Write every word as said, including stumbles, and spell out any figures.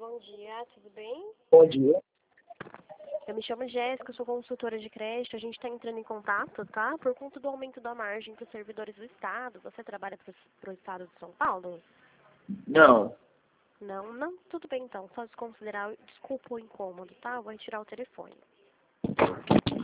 bom dia, tudo bem? Bom dia. Eu me chamo Jéssica, eu sou consultora de crédito. A gente está entrando em contato, tá? Por conta do aumento da margem para os servidores do Estado. Você trabalha para o Estado de São Paulo? Não. Não, não, tudo bem então. Só desconsiderar, desculpa o incômodo, tá? Eu vou retirar o telefone.